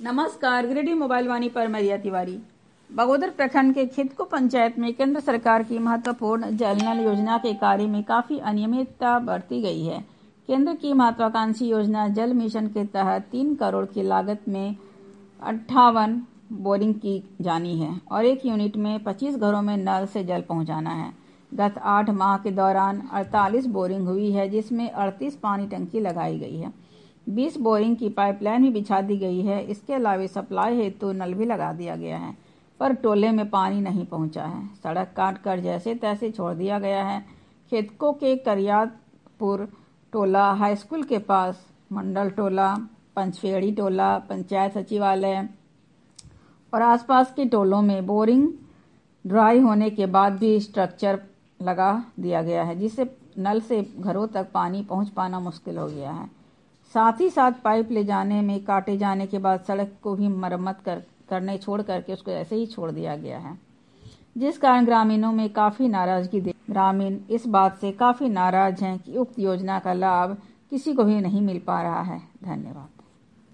नमस्कार, गिरिडीह मोबाइल वाणी पर मैं रिया तिवारी। बगोदर प्रखंड के खिदको पंचायत में केंद्र सरकार की महत्वपूर्ण जल नल योजना के कार्य में काफी अनियमितता बरती गई है। केंद्र की महत्वाकांक्षी योजना जल मिशन के तहत 3 करोड़ की लागत में 58 बोरिंग की जानी है और एक यूनिट में 25 घरों में नल से जल पहुंचाना है। गत 8 माह के दौरान 48 बोरिंग हुई है, जिसमें 38 पानी टंकी लगाई गई है। 20 बोरिंग की पाइपलाइन भी बिछा दी गई है। इसके अलावा सप्लाई हेतु नल भी लगा दिया गया है, पर टोले में पानी नहीं पहुंचा है। सड़क काट कर जैसे तैसे छोड़ दिया गया है। खेतको के करियापुर टोला, हाई स्कूल के पास मंडल टोला, पंचफेड़ी टोला, पंचायत सचिवालय और आसपास के टोलों में बोरिंग ड्राई होने के बाद भी स्ट्रक्चर लगा दिया गया है, जिससे नल से घरों तक पानी पहुंच पाना मुश्किल हो गया है। साथ ही साथ पाइप ले जाने में काटे जाने के बाद सड़क को भी मरम्मत करने छोड़ करके उसको ऐसे ही छोड़ दिया गया है, जिस कारण ग्रामीणों में काफी नाराजगी ग्रामीण इस बात से काफी नाराज हैं कि उक्त योजना का लाभ किसी को भी नहीं मिल पा रहा है। धन्यवाद।